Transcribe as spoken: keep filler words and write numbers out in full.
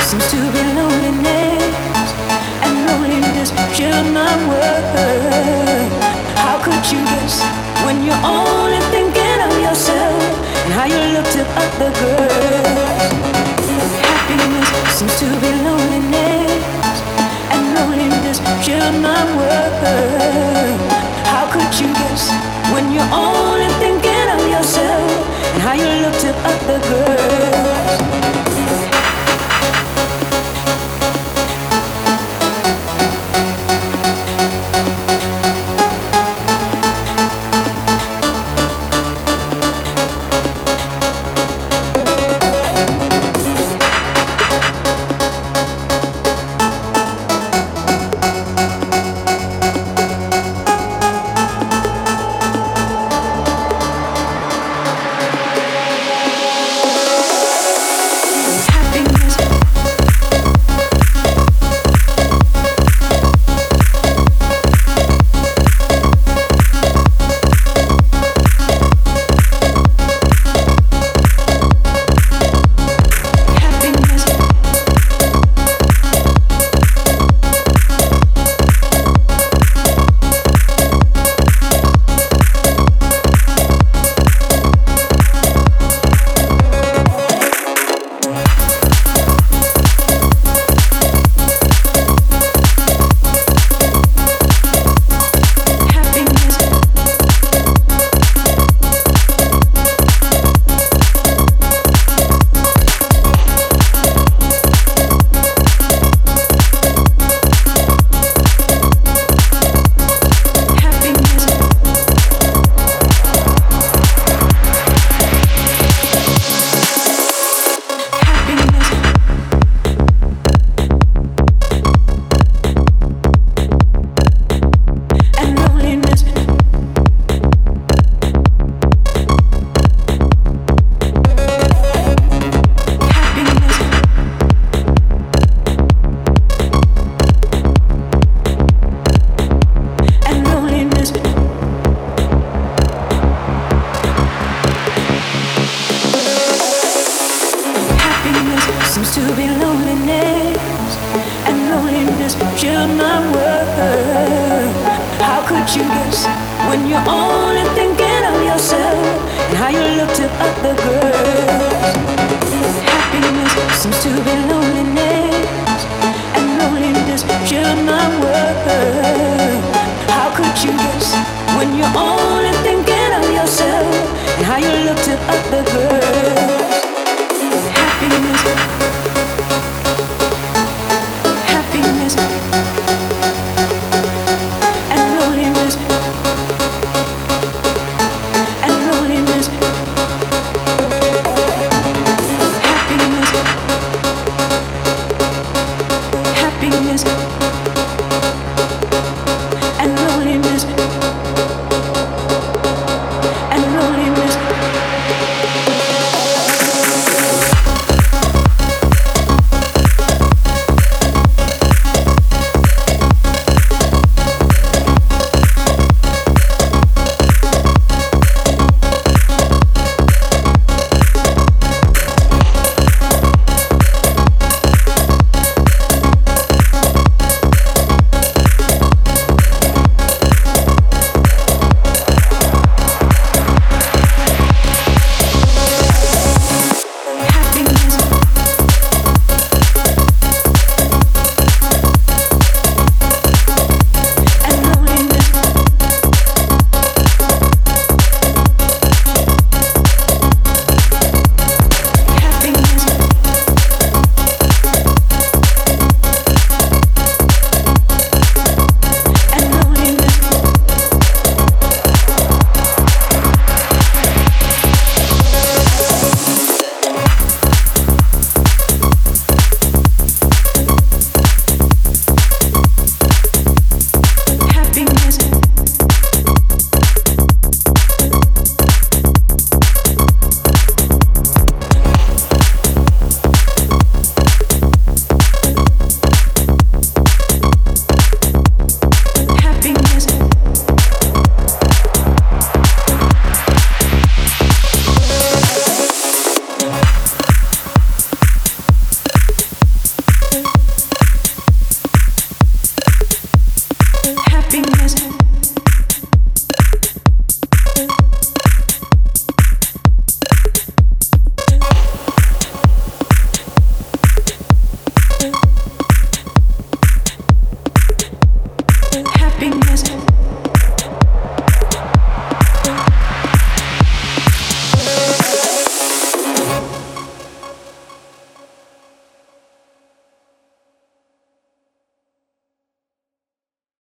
seems to be loneliness, and loneliness should not work. How could you guess when you're only thinking of yourself and how you look to other girls? Happiness seems to be loneliness, and loneliness should not work. How could you guess when you're only thinking of yourself and how you look to other girls? Seems to be loneliness, and loneliness should not work. How could you guess when you're only thinking of yourself and how you look to other girls? Happiness seems to be loneliness, and loneliness should not work. How could you guess when you're only thinking of yourself and how you look to other girls? Happiness, happiness, and loneliness, and loneliness, happiness, happiness, and loneliness, and loneliness.